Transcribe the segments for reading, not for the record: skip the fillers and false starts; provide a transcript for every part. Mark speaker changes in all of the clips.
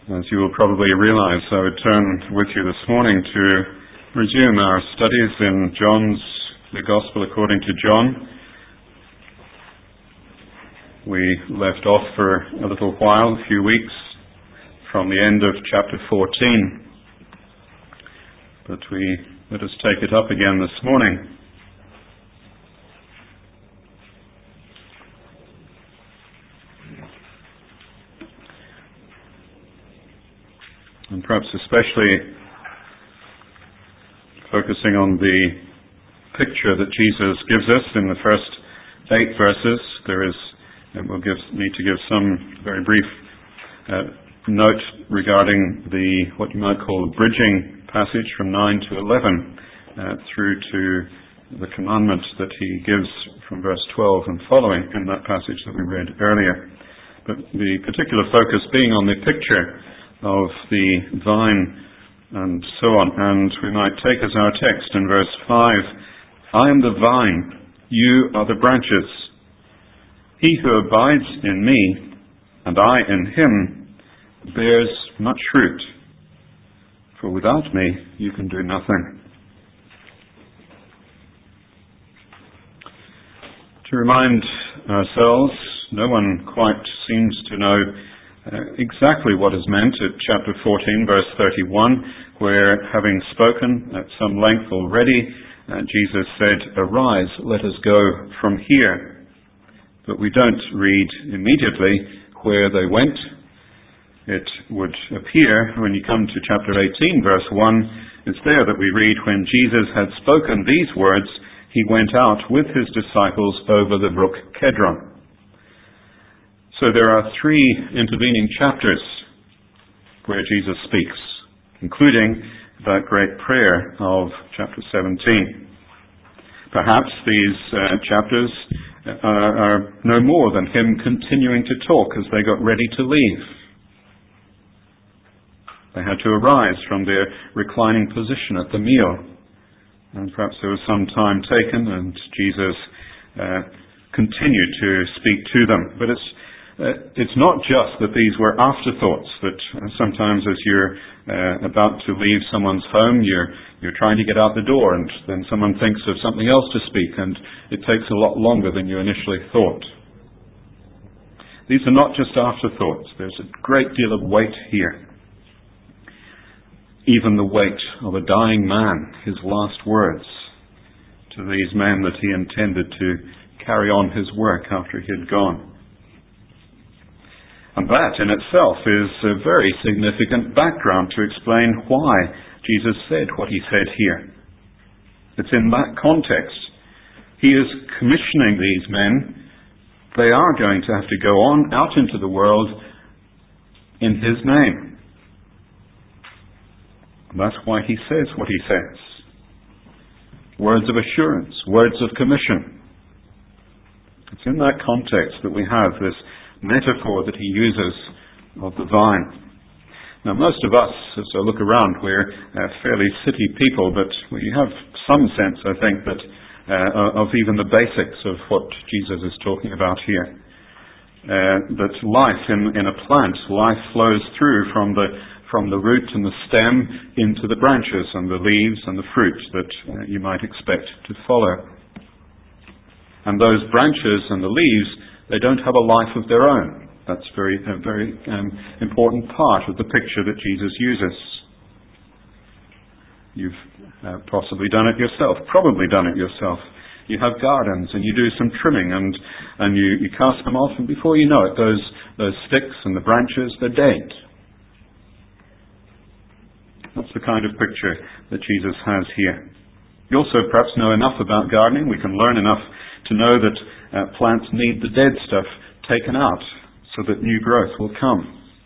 Speaker 1: As you will probably realize, I would turn with you this morning to resume our studies in the Gospel according to John. We left off for a little while, a few weeks, from the end of chapter 14. But let us take it up again this morning. And perhaps especially focusing on the picture that Jesus gives us in the first 8 verses. We'll need to give some very brief note regarding what you might call the bridging passage from 9 to 11 through to the commandment that he gives from verse 12 and following in that passage that we read earlier. But the particular focus being on the picture of the vine and so on. And we might take as our text in verse 5, I am the vine, you are the branches. He who abides in me, and I in him, bears much fruit. For without me you can do nothing. To remind ourselves, no one quite seems to know exactly what is meant at chapter 14, verse 31, where, having spoken at some length already, Jesus said, Arise, let us go from here. But we don't read immediately where they went. It would appear, when you come to chapter 18, verse 1, it's there that we read, When Jesus had spoken these words, he went out with his disciples over the brook Kedron. So there are 3 intervening chapters where Jesus speaks, including that great prayer of chapter 17. Perhaps these chapters are no more than him continuing to talk as they got ready to leave. They had to arise from their reclining position at the meal, and perhaps there was some time taken and Jesus continued to speak to them. But it's not just that these were afterthoughts, that sometimes as you're about to leave someone's home, you're trying to get out the door and then someone thinks of something else to speak and it takes a lot longer than you initially thought. These are not just afterthoughts. There's a great deal of weight here. Even the weight of a dying man, his last words to these men that he intended to carry on his work after he had gone. And that in itself is a very significant background to explain why Jesus said what he said here. It's in that context. He is commissioning these men. They are going to have to go on out into the world in his name. And that's why he says what he says. Words of assurance, words of commission. It's in that context that we have this metaphor that he uses of the vine. Now, most of us, as I look around, we're fairly city people, but we have some sense, I think, that of even the basics of what Jesus is talking about here. That life in a plant, life flows through from the root and the stem into the branches and the leaves and the fruit that you might expect to follow. And those branches and the leaves, they don't have a life of their own. That's a very important part of the picture that Jesus uses. You've possibly done it yourself, probably done it yourself. You have gardens and you do some trimming and you cast them off, and before you know it, those sticks and the branches, they're dead. That's the kind of picture that Jesus has here. You also perhaps know enough about gardening. We can learn enough to know that plants need the dead stuff taken out so that new growth will come.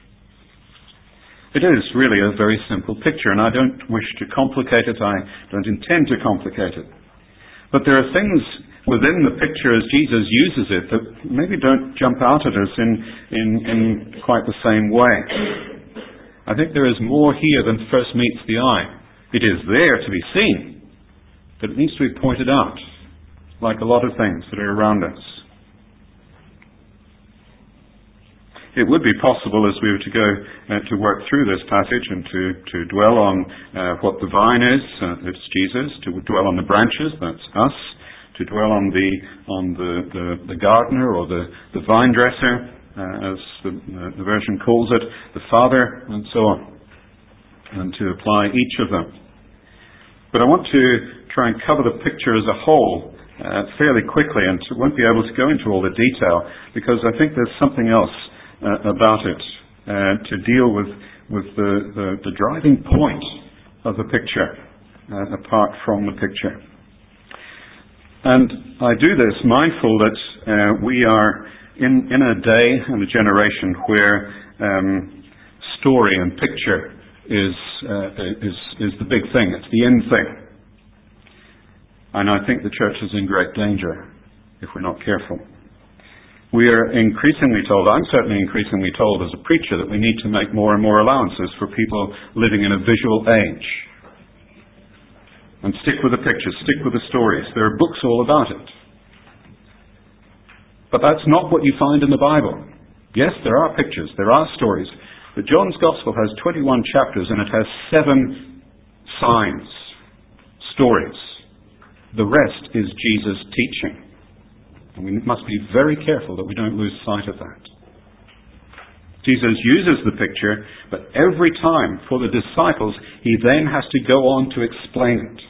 Speaker 1: It is really a very simple picture, and I don't wish to complicate it. I don't intend to complicate it. But there are things within the picture as Jesus uses it that maybe don't jump out at us in quite the same way. I think there is more here than first meets the eye. It is there to be seen, but it needs to be pointed out, like a lot of things that are around us. It would be possible, as we were to go to work through this passage and to dwell on what the vine is, it's Jesus, to dwell on the branches, that's us, to dwell on the gardener or the vine dresser, as the version calls it, the Father, and so on, and to apply each of them. But I want to try and cover the picture as a whole fairly quickly, and won't be able to go into all the detail, because I think there's something else about it to deal with the driving point of the picture, apart from the picture. And I do this mindful that we are in a day and a generation where story and picture is the big thing. It's the end thing. And I think the church is in great danger if we're not careful. We are increasingly told, I'm certainly increasingly told as a preacher, that we need to make more and more allowances for people living in a visual age. And stick with the pictures, stick with the stories. There are books all about it. But that's not what you find in the Bible. Yes, there are pictures, there are stories. But John's Gospel has 21 chapters and it has 7 signs, stories. The rest is Jesus' teaching. And we must be very careful that we don't lose sight of that. Jesus uses the picture, but every time for the disciples, he then has to go on to explain it.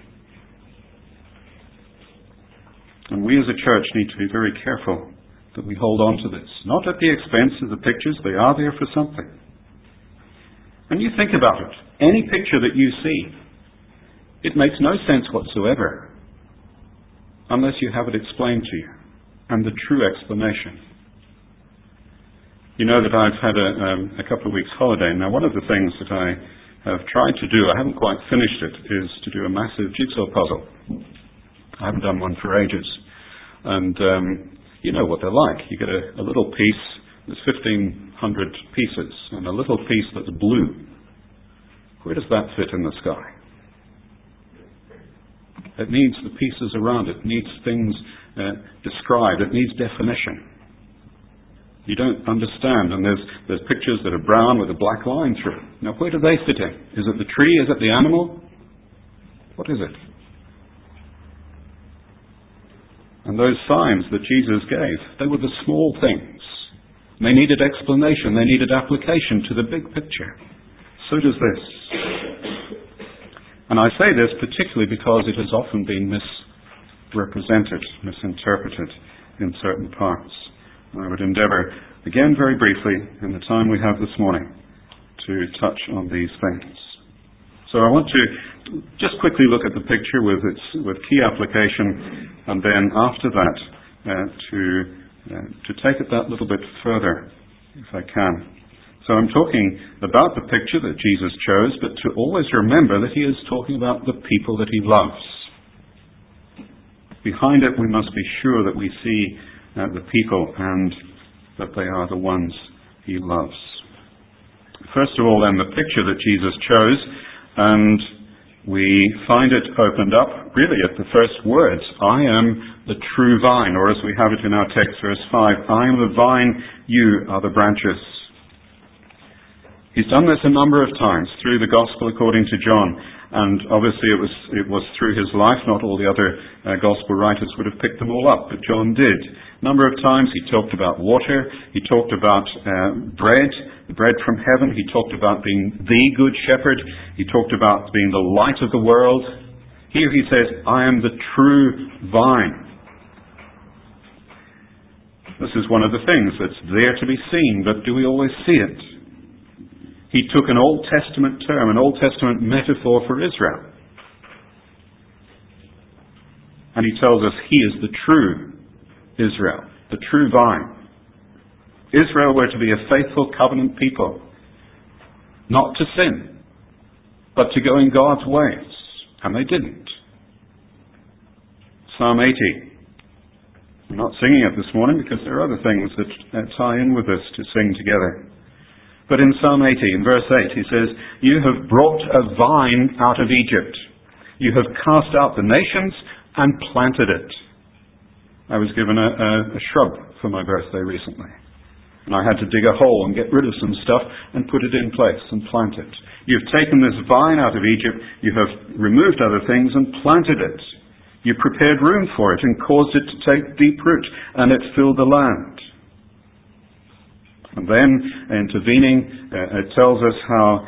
Speaker 1: And we as a church need to be very careful that we hold on to this. Not at the expense of the pictures, they are there for something. And you think about it. Any picture that you see, it makes no sense whatsoever unless you have it explained to you, and the true explanation. You know that I've had a couple of weeks holiday. Now, one of the things that I have tried to do, I haven't quite finished it, is to do a massive jigsaw puzzle. I haven't done one for ages. And you know what they're like. You get a little piece, there's 1,500 pieces, and a little piece that's blue. Where does that fit in the sky? It needs the pieces around it. It needs things described. It needs definition. You don't understand. And there's pictures that are brown with a black line through. Now, where do they fit in? Is it the tree? Is it the animal? What is it? And those signs that Jesus gave, they were the small things. They needed explanation. They needed application to the big picture. So does this. And I say this particularly because it has often been misrepresented, misinterpreted in certain parts. I would endeavour, again very briefly, in the time we have this morning, to touch on these things. So I want to just quickly look at the picture with key application, and then after that to take it that little bit further, if I can. So I'm talking about the picture that Jesus chose, but to always remember that he is talking about the people that he loves. Behind it, we must be sure that we see the people and that they are the ones he loves. First of all, then, the picture that Jesus chose, and we find it opened up really at the first words. I am the true vine, or as we have it in our text, verse 5, I am the vine, you are the branches. He's done this a number of times through the Gospel according to John, and obviously it was through his life. Not all the other Gospel writers would have picked them all up, but John did. A number of times he talked about water, he talked about bread, the bread from heaven, he talked about being the good shepherd, he talked about being the light of the world. Here he says, I am the true vine. This is one of the things that's there to be seen, but do we always see it? He took an Old Testament term, an Old Testament metaphor for Israel. And he tells us he is the true Israel, the true vine. Israel were to be a faithful covenant people, not to sin, but to go in God's ways. And they didn't. Psalm 80. I'm not singing it this morning because there are other things that tie in with this to sing together. But in Psalm 80, in verse 8, he says, you have brought a vine out of Egypt. You have cast out the nations and planted it. I was given a shrub for my birthday recently. And I had to dig a hole and get rid of some stuff and put it in place and plant it. You've taken this vine out of Egypt, you have removed other things and planted it. You prepared room for it and caused it to take deep root, and it filled the land. And then, intervening, it tells us how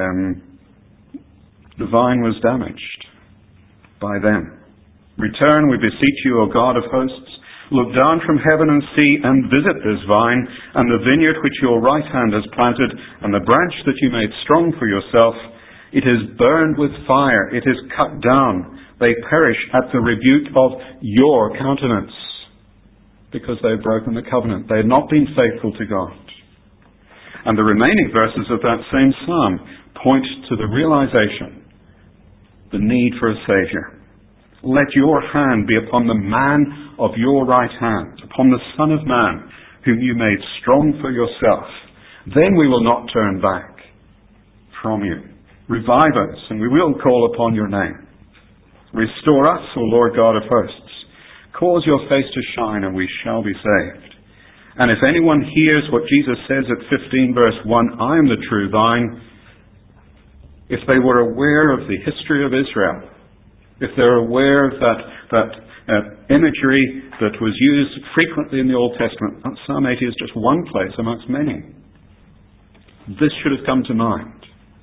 Speaker 1: the vine was damaged by them. Return, we beseech you, O God of hosts. Look down from heaven and see and visit this vine and the vineyard which your right hand has planted and the branch that you made strong for yourself. It is burned with fire. It is cut down. They perish at the rebuke of your countenance because they have broken the covenant. They have not been faithful to God. And the remaining verses of that same psalm point to the realization, the need for a Savior. Let your hand be upon the man of your right hand, upon the Son of Man, whom you made strong for yourself. Then we will not turn back from you. Revive us, and we will call upon your name. Restore us, O Lord God of hosts. Cause your face to shine, and we shall be saved. And if anyone hears what Jesus says at 15 verse 1, I am the true vine, if they were aware of the history of Israel, if they're aware of that imagery that was used frequently in the Old Testament, Psalm 80 is just one place amongst many. This should have come to mind.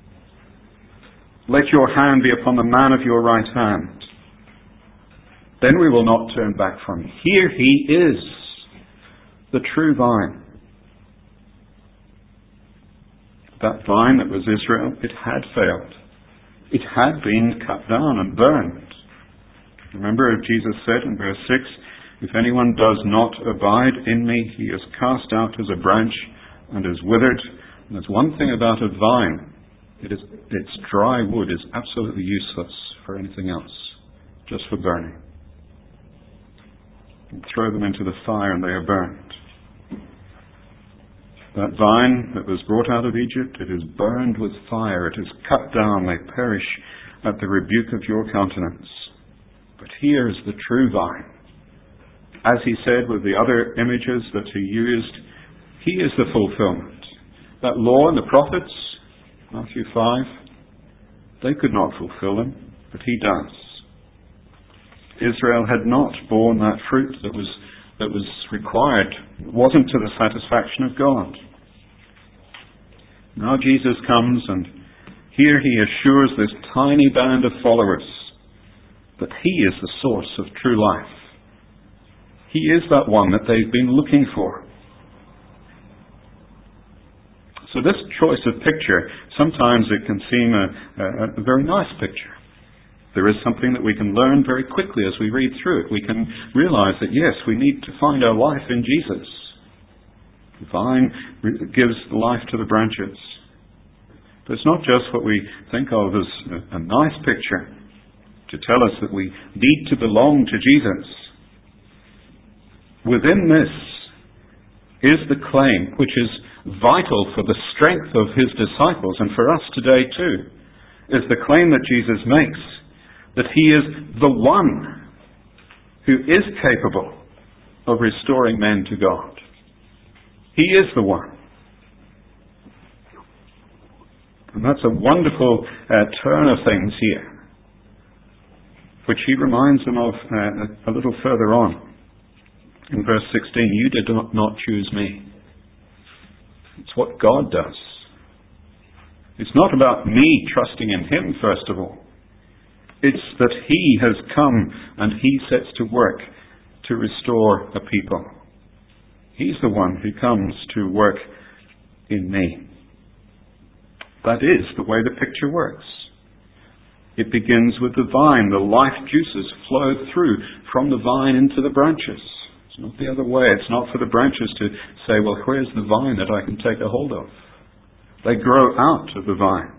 Speaker 1: Let your hand be upon the man of your right hand. Then we will not turn back from him. Here he is, the true vine. That vine that was Israel, it had failed. It had been cut down and burned. Remember, Jesus said in verse 6, if anyone does not abide in me, he is cast out as a branch and is withered. And there's one thing about a vine. Its dry wood is absolutely useless for anything else, just for burning. You throw them into the fire and they are burned. That vine that was brought out of Egypt, it is burned with fire. It is cut down. They perish at the rebuke of your countenance. But here is the true vine. As he said with the other images that he used, he is the fulfillment. That law and the prophets, Matthew 5, they could not fulfill them, but he does. Israel had not borne that fruit that was required. It wasn't to the satisfaction of God. Now Jesus comes, and here he assures this tiny band of followers that he is the source of true life. He is that one that they've been looking for. So this choice of picture, sometimes it can seem a very nice picture. There is something that we can learn very quickly as we read through it. We can realize that, yes, we need to find our life in Jesus. The vine gives life to the branches. But it's not just what we think of as a nice picture to tell us that we need to belong to Jesus. Within this is the claim, which is vital for the strength of his disciples and for us today too, is the claim that Jesus makes that he is the one who is capable of restoring men to God. He is the one. And that's a wonderful turn of things here, which he reminds them of a little further on. In verse 16, you did not choose me. It's what God does. It's not about me trusting in him, first of all. It's that he has come and he sets to work to restore a people. He's the one who comes to work in me. That is the way the picture works. It begins with the vine. The life juices flow through from the vine into the branches. It's not the other way. It's not for the branches to say, well, where's the vine that I can take a hold of? They grow out of the vine.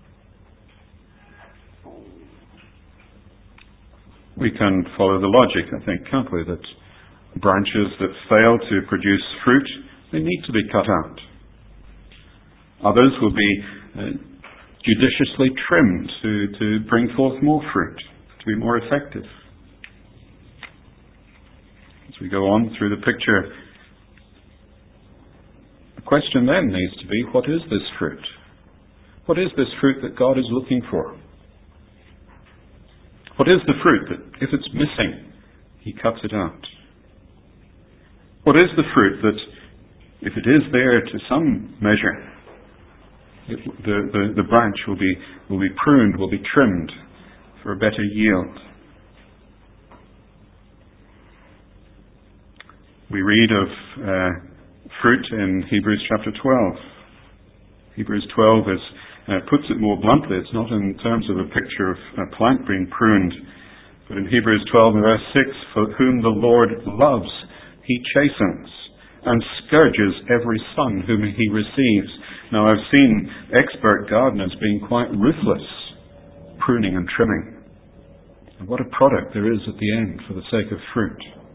Speaker 1: We can follow the logic, I think, can't we, that branches that fail to produce fruit, they need to be cut out. Others will be judiciously trimmed to bring forth more fruit, to be more effective. As we go on through the picture, The question then needs to be, what is this fruit? What is this fruit that God is looking for? What is the fruit that, if it's missing, He cuts it out? What is the fruit that, if it is there to some measure, the branch will be pruned, will be trimmed for a better yield? We read of fruit in Hebrews chapter 12. Hebrews 12 puts it more bluntly. It's not in terms of a picture of a plant being pruned, but in Hebrews 12 and verse 6, for whom the Lord loves, He chastens and scourges every son whom He receives. Now, I've seen expert gardeners being quite ruthless, pruning and trimming. And what a product there is at the end for the sake of fruit.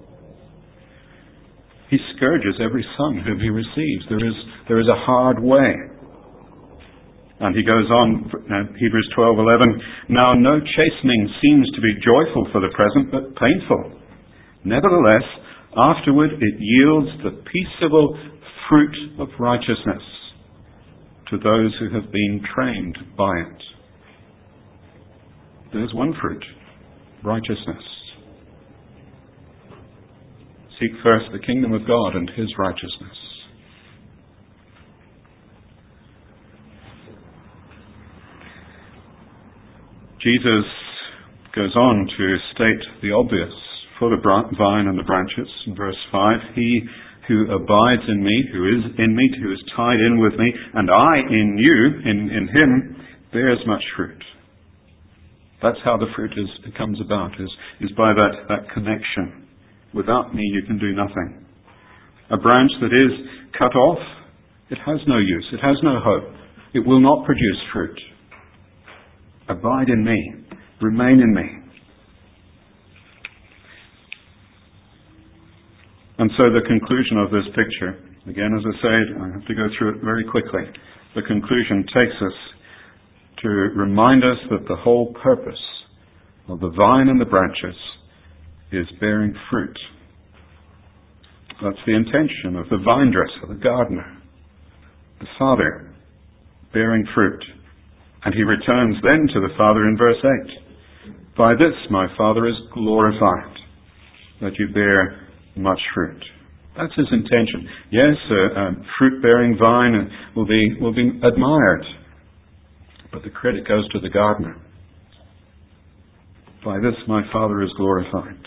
Speaker 1: He scourges every son whom He receives. There is a hard way. And he goes on, Hebrews 12:11, now no chastening seems to be joyful for the present, but painful. Nevertheless, afterward it yields the peaceable fruit of righteousness to those who have been trained by it. There's one fruit, righteousness. Seek first the kingdom of God and His righteousness. Jesus goes on to state the obvious for the vine and the branches. In verse 5, he who abides in me, who is in me, who is tied in with me, and I in you, in him, bears much fruit. That's how the fruit comes about, is by that connection. Without me you can do nothing. A branch that is cut off, it has no use, it has no hope. It will not produce fruit. Abide in me, remain in me. And so the conclusion of this picture, again as I said, I have to go through it very quickly. The conclusion takes us to remind us that the whole purpose of the vine and the branches is bearing fruit. That's the intention of the vine dresser, the gardener, the Father, bearing fruit. And He returns then to the Father in verse 8. By this my Father is glorified, that you bear much fruit. That's His intention. Yes, a fruit-bearing vine will be admired, but the credit goes to the gardener. By this my Father is glorified.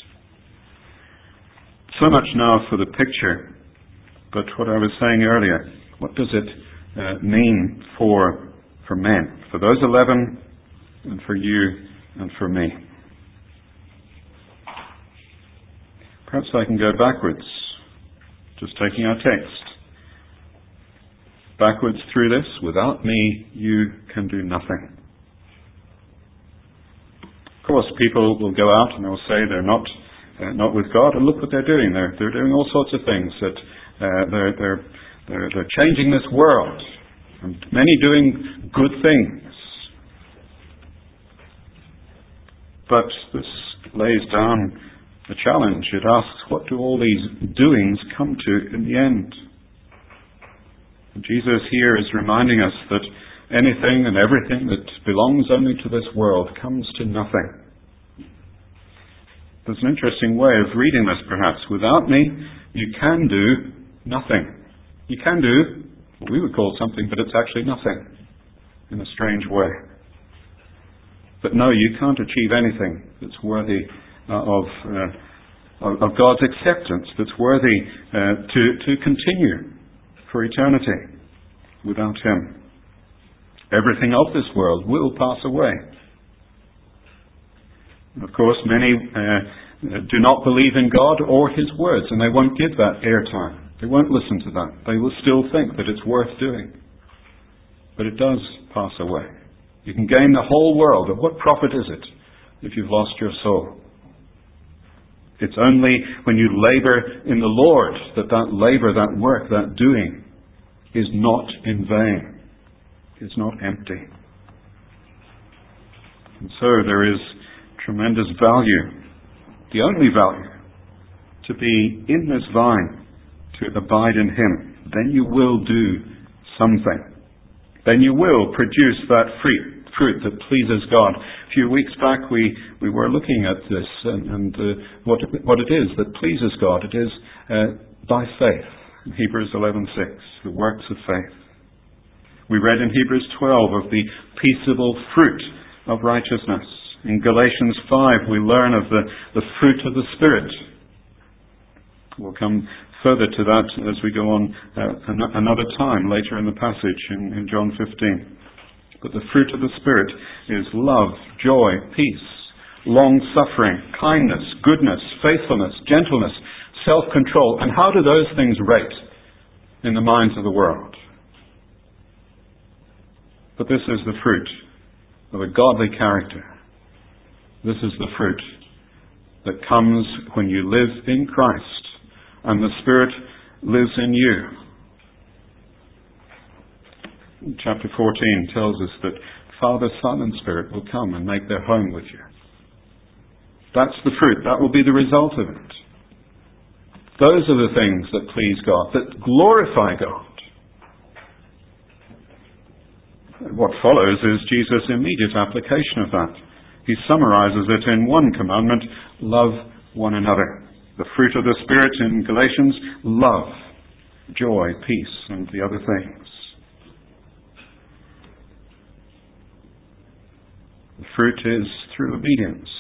Speaker 1: So much now for the picture, but what I was saying earlier, what does it mean for men? For those 11, and for you, and for me. Perhaps I can go backwards, just taking our text. Backwards through this, without me you can do nothing. Of course, people will go out and they'll say they're not with God, and look what they're doing. They're doing all sorts of things. That they're changing this world, and many doing good things. But this lays down a challenge. It asks, what do all these doings come to in the end? And Jesus here is reminding us that anything and everything that belongs only to this world comes to nothing. There's an interesting way of reading this, perhaps. Without me, you can do nothing. You can do what we would call something, but it's actually nothing, in a strange way. But no, you can't achieve anything that's worthy of God's acceptance, that's worthy to continue for eternity without Him. Everything of this world will pass away. Of course, many do not believe in God or His words, and they won't give that airtime. They won't listen to that. They will still think that it's worth doing. But it does pass away. You can gain the whole world, but what profit is it if you've lost your soul? It's only when you labor in the Lord that labor, that work, that doing is not in vain. It's not empty. And so there is tremendous value, the only value, to be in this vine, to abide in Him. then you will do something. Then you will produce that fruit that pleases God. A few weeks back we were looking at this and what it is that pleases God. It is by faith. In Hebrews 11:6, the works of faith. We read in Hebrews 12 of the peaceable fruit of righteousness. In Galatians 5 we learn of the fruit of the Spirit. We'll come further to that as we go on another time later in the passage in John 15. But the fruit of the Spirit is love, joy, peace, long-suffering, kindness, goodness, faithfulness, gentleness, self-control. And how do those things rate in the minds of the world? But this is the fruit of a godly character. This is the fruit that comes when you live in Christ and the Spirit lives in you. Chapter 14 tells us that Father, Son, and Spirit will come and make their home with you. That's the fruit. That will be the result of it. Those are the things that please God, that glorify God. What follows is Jesus' immediate application of that. He summarizes it in one commandment: love one another. The fruit of the Spirit in Galatians: love, joy, peace, and the other things. The fruit is through obedience.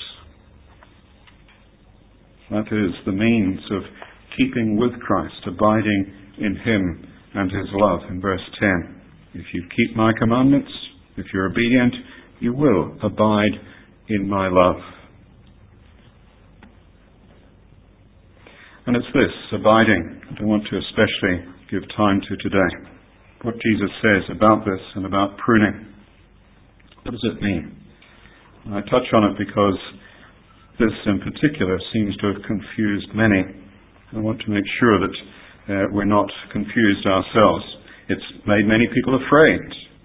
Speaker 1: That is the means of keeping with Christ, abiding in Him and His love. In verse 10, if you keep my commandments, if you're obedient, you will abide in my love. And it's this, abiding, I want to especially give time to today. What Jesus says about this and about pruning. What does it mean? I touch on it because this in particular seems to have confused many. I want to make sure that we're not confused ourselves. It's made many people afraid.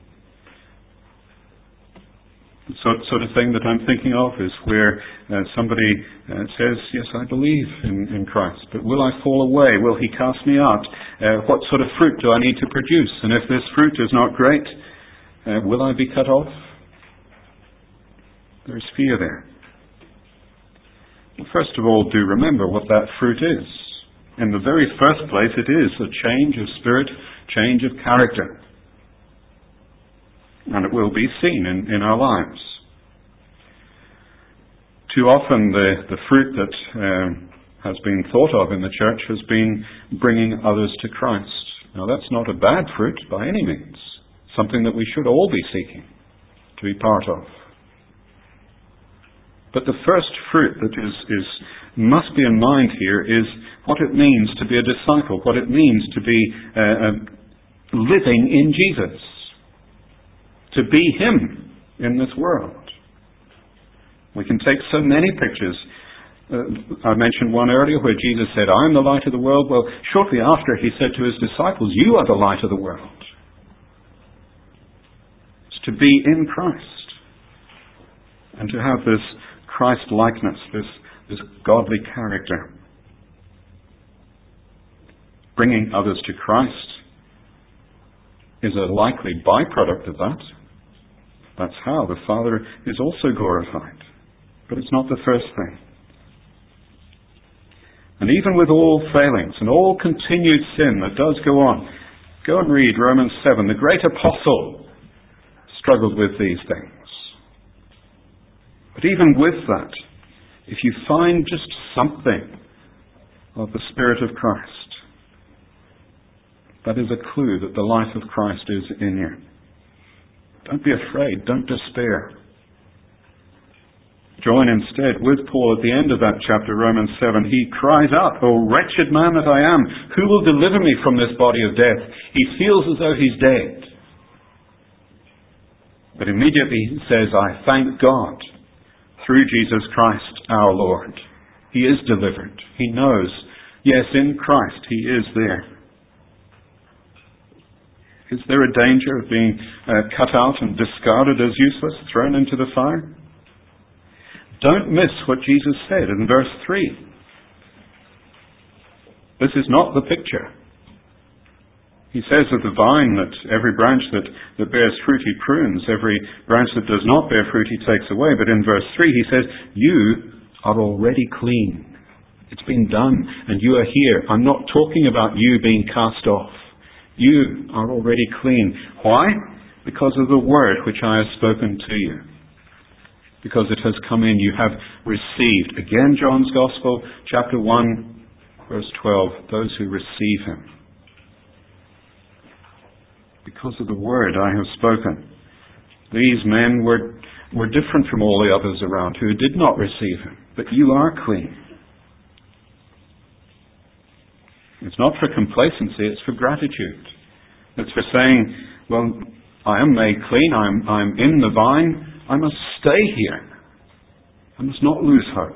Speaker 1: The sort of thing that I'm thinking of is where somebody says, yes, I believe in Christ, but will I fall away? Will He cast me out? What sort of fruit do I need to produce? And if this fruit is not great, will I be cut off? There's fear there. Well, first of all, do remember what that fruit is. In the very first place, it is a change of spirit, change of character. And it will be seen in our lives. Too often the fruit that has been thought of in the church has been bringing others to Christ. Now that's not a bad fruit by any means. Something that we should all be seeking to be part of. But the first fruit that must be in mind here is what it means to be a disciple, what it means to be living in Jesus. To be Him in this world. We can take so many pictures. I mentioned one earlier where Jesus said, I am the light of the world. Well, shortly after He said to His disciples, you are the light of the world. It's to be in Christ. And to have this Christ-likeness, this godly character. Bringing others to Christ is a likely byproduct of that. That's how the Father is also glorified. But it's not the first thing. And even with all failings and all continued sin that does go on, go and read Romans 7. The great apostle struggled with these things. But even with that, if you find just something of the Spirit of Christ, that is a clue that the life of Christ is in you. Don't be afraid. Don't despair. Join instead with Paul at the end of that chapter, Romans 7. He cries out, "O wretched man that I am, who will deliver me from this body of death?" He feels as though he's dead. But immediately he says, "I thank God through Jesus Christ our Lord." He is delivered. He knows, yes, in Christ he is there. Is there a danger of being cut out and discarded as useless, thrown into the fire? Don't miss what Jesus said in verse 3. This is not the picture. He says of the vine that every branch that bears fruit he prunes, every branch that does not bear fruit he takes away. But in verse 3 he says, you are already clean. It's been done and you are here. I'm not talking about you being cast off. You are already clean. Why? Because of the word which I have spoken to you. Because it has come in, you have received. Again, John's Gospel, chapter 1, verse 12, those who receive him. Because of the word I have spoken. These men were different from all the others around who did not receive him. But you are clean. It's not for complacency, it's for gratitude. It's for saying, well, I am made clean, I'm in the vine, I must stay here. I must not lose hope.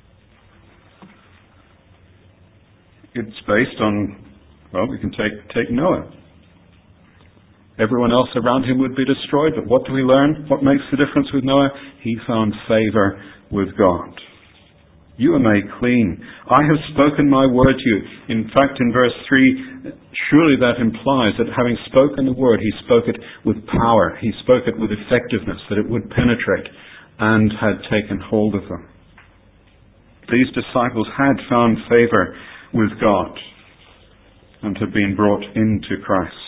Speaker 1: It's based on, well, we can take Noah. Everyone else around him would be destroyed, but what do we learn? What makes the difference with Noah? He found favor with God. You are made clean. I have spoken my word to you. In fact, in verse 3, surely that implies that having spoken the word, he spoke it with power. He spoke it with effectiveness, that it would penetrate and had taken hold of them. These disciples had found favor with God and had been brought into Christ.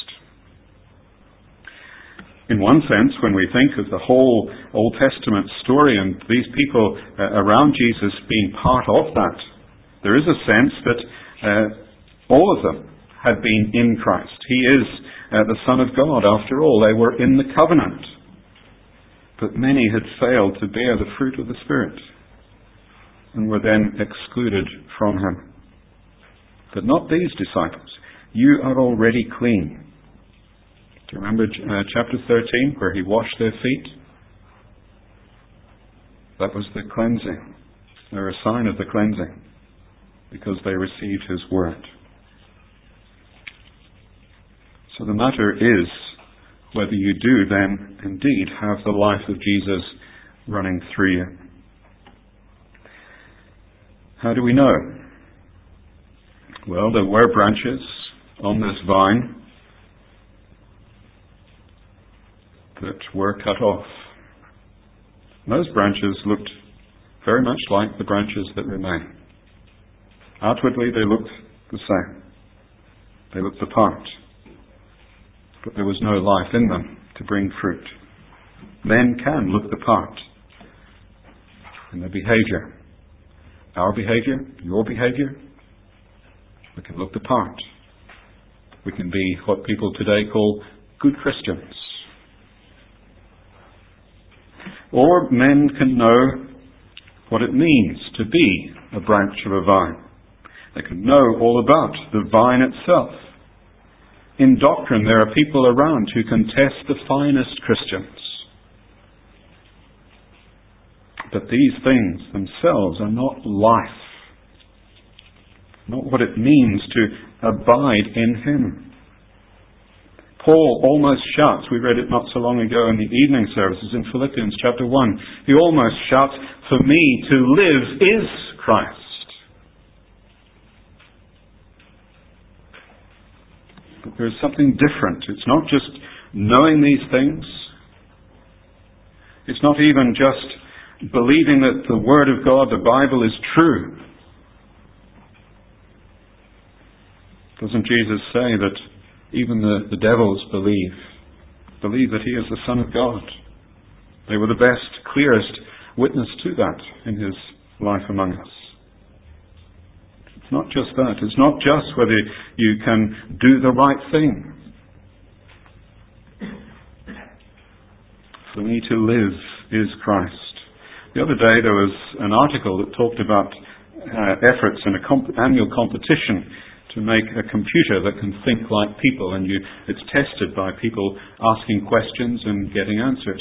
Speaker 1: In one sense, when we think of the whole Old Testament story and these people around Jesus being part of that, there is a sense that all of them had been in Christ. He is the Son of God. After all, they were in the covenant. But many had failed to bear the fruit of the Spirit and were then excluded from him. But not these disciples. You are already clean. Do you remember chapter 13 where he washed their feet? That was the cleansing. They were a sign of the cleansing because they received his word. So the matter is whether you do then indeed have the life of Jesus running through you. How do we know? Well, there were branches on this vine that were cut off. Those branches looked very much like the branches that remain. Outwardly they looked the same. They looked apart. But there was no life in them to bring fruit. Men can look the part in their behavior. Our behavior, your behavior, we can look the part. We can be what people today call good Christians. Or men can know what it means to be a branch of a vine. They can know all about the vine itself. In doctrine, there are people around who can test the finest Christians. But these things themselves are not life. Not what it means to abide in him. Paul almost shouts, we read it not so long ago in the evening services in Philippians chapter 1, he almost shouts, for me to live is Christ. But there's something different. It's not just knowing these things. It's not even just believing that the Word of God, the Bible, is true. Doesn't Jesus say that even the devils believe that he is the Son of God? They were the best, clearest witness to that in his life among us. It's not just that. It's not just whether you can do the right thing. For me to live is Christ. The other day there was an article that talked about efforts in an annual competition to make a computer that can think like people, and it's tested by people asking questions and getting answers.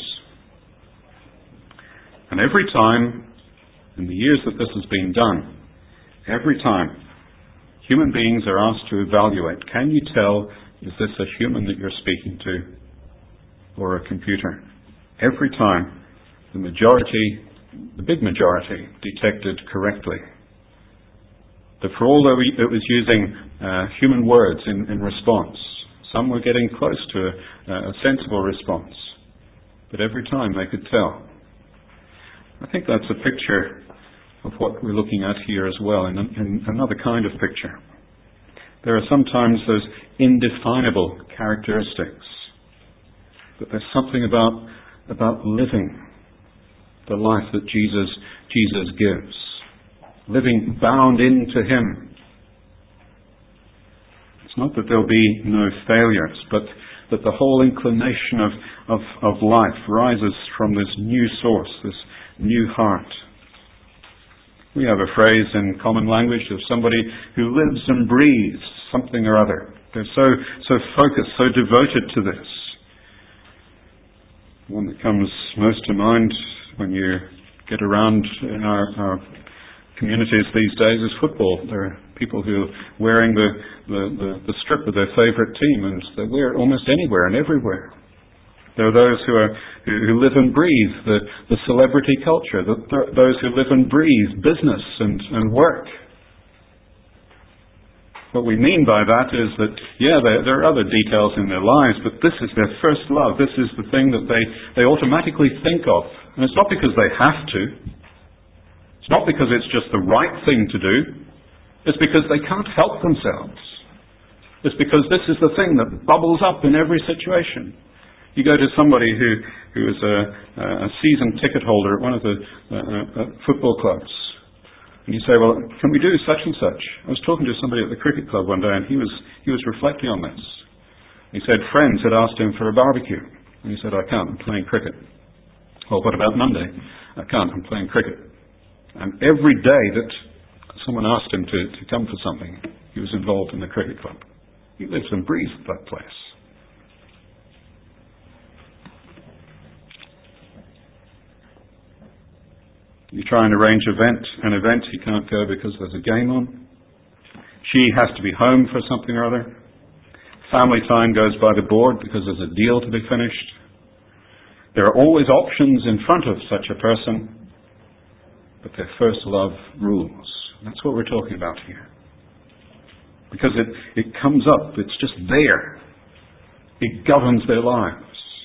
Speaker 1: And every time, in the years that this has been done, every time, human beings are asked to evaluate, can you tell, is this a human that you're speaking to or a computer? Every time, the big majority, detected correctly. That for all that it was using human words in response, Some were getting close to a sensible response. But every time they could tell. I think that's a picture of what we're looking at here as well, in another kind of picture. There are sometimes those indefinable characteristics. But there's something about living the life that Jesus gives. Living bound into Him. It's not that there'll be no failures, but that the whole inclination of life rises from this new source, this new heart. We have a phrase in common language of somebody who lives and breathes something or other. They're so focused, so devoted to this. One that comes most to mind when you get around in our communities these days is football. There are people who are wearing the strip of their favourite team, and they wear it almost anywhere and everywhere. There are those who live and breathe the celebrity culture, those who live and breathe business and work. What we mean by that is that, there are other details in their lives, but this is their first love. This is the thing that they automatically think of. And it's not because they have to. It's not because it's just the right thing to do. It's because they can't help themselves. It's because this is the thing that bubbles up in every situation. You go to somebody who is a season ticket holder at one of the football clubs, and you say, well, can we do such and such? I was talking to somebody at the cricket club one day, and he was reflecting on this. He said friends had asked him for a barbecue, and he said, I can't, I'm playing cricket. Well, what about Monday? I can't, I'm playing cricket. And every day that someone asked him to come for something, he was involved in the cricket club. He lives and breathes that place. You try and arrange an event, he can't go because there's a game on. She has to be home for something or other. Family time goes by the board because there's a deal to be finished. There are always options in front of such a person, but their first love rules. That's what we're talking about here. Because it comes up, it's just there. It governs their lives.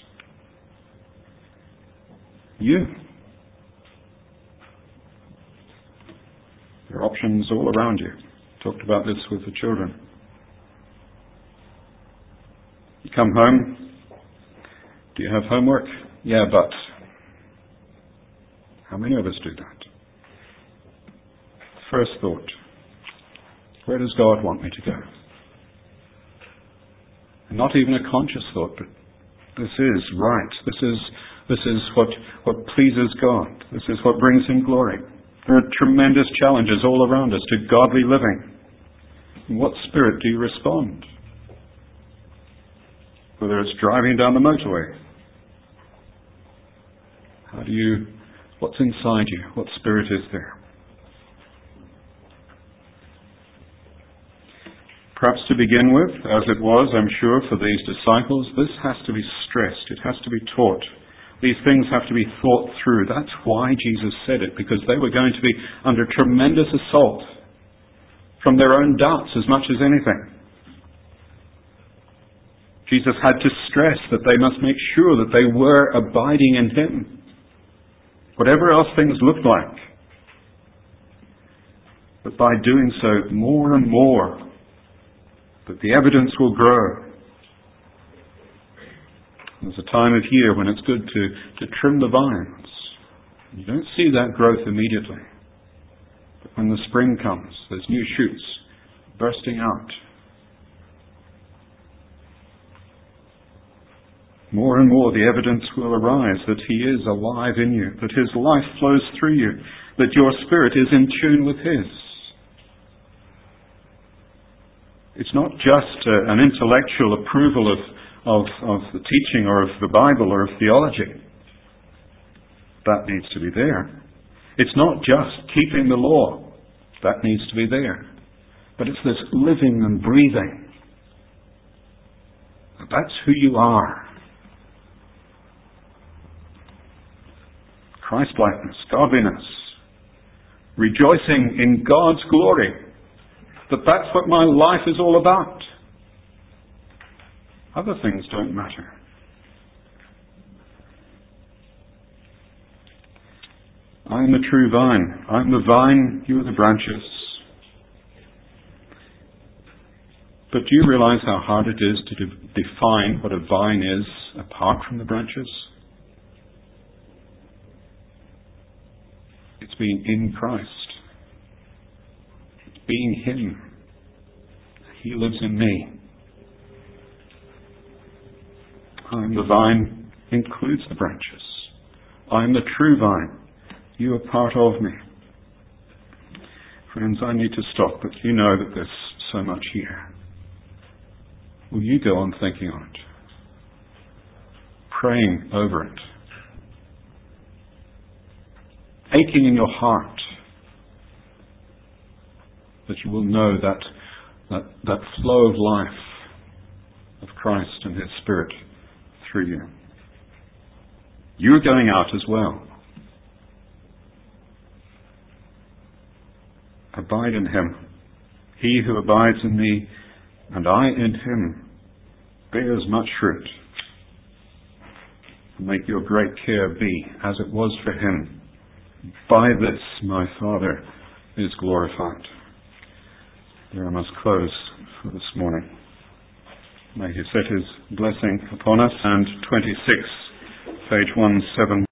Speaker 1: There are options all around you. Talked about this with the children. You come home. Do you have homework? Yeah, but. How many of us do that? First thought. Where does God want me to go? Not even a conscious thought, but this is right. This is what pleases God. This is what brings Him glory. There are tremendous challenges all around us to godly living. In what spirit do you respond? Whether it's driving down the motorway. What's inside you? What spirit is there? Perhaps to begin with, as it was, I'm sure, for these disciples, this has to be stressed. It has to be taught. These things have to be thought through. That's why Jesus said it, because they were going to be under tremendous assault from their own doubts as much as anything. Jesus had to stress that they must make sure that they were abiding in Him, whatever else things looked like. But by doing so, more and more, that the evidence will grow. There's a time of year when it's good to trim the vines. You don't see that growth immediately. But when the spring comes, there's new shoots bursting out. More and more the evidence will arise that He is alive in you, that His life flows through you, that your spirit is in tune with His. It's not just an intellectual approval of the teaching or of the Bible or of theology. That needs to be there. It's not just keeping the law. That needs to be there. But it's this living and breathing. That's who you are. Christ-likeness, godliness, rejoicing in God's glory. That's what my life is all about. Other things don't matter. I am the true vine. I am the vine, you are the branches. But do you realize how hard it is to define what a vine is apart from the branches? It's being in Christ. It's being Him. He lives in me. I am the vine, includes the branches. I am the true vine. You are part of me. Friends, I need to stop, but you know that there's so much here. Will you go on thinking on it? Praying over it. Aching in your heart that you will know that flow of life of Christ and His Spirit through you. You're going out as well. Abide in Him. He who abides in me and I in Him bears much fruit. Make your great care be as it was for Him. By this my Father is glorified. There I must close for this morning. May He set His blessing upon us. And 26, page 171.